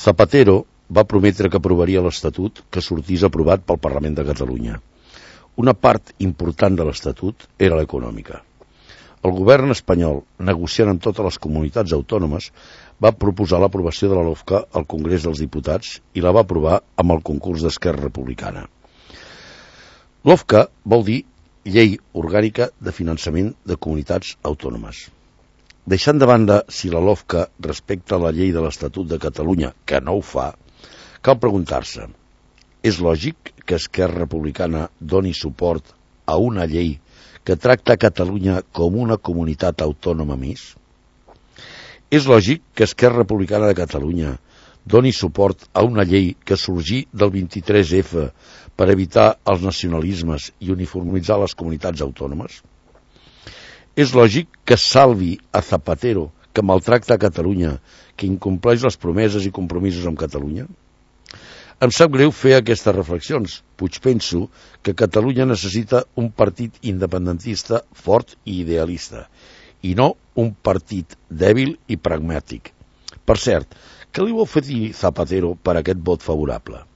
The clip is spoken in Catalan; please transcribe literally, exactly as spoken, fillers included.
Zapatero va prometre que aprovaria l'Estatut que sortís aprovat pel Parlament de Catalunya. Una part important de l'Estatut era l'econòmica. El govern espanyol, negociant amb totes les comunitats autònomes, va proposar l'aprovació de la LOFCA al Congrés dels Diputats i la va aprovar amb el concurs d'Esquerra Republicana. LOFCA vol dir Llei Orgànica de Finançament de Comunitats Autònomes. Deixant de banda si la LOFCA respecta la llei de l'Estatut de Catalunya, que no ho fa, cal preguntar-se: és lògic que Esquerra Republicana doni suport a una llei que tracta Catalunya com una comunitat autònoma més? És lògic que Esquerra Republicana de Catalunya doni suport a una llei que sorgí del vint-i-tres efa per evitar els nacionalismes i uniformitzar les comunitats autònomes? És lògic que salvi a Zapatero, que maltracta a Catalunya, que incompleix les promeses i compromisos amb Catalunya? Em sap greu fer aquestes reflexions, puig penso que Catalunya necessita un partit independentista fort i idealista, i no un partit dèbil i pragmàtic. Per cert, què li vol fer dir Zapatero per aquest vot favorable?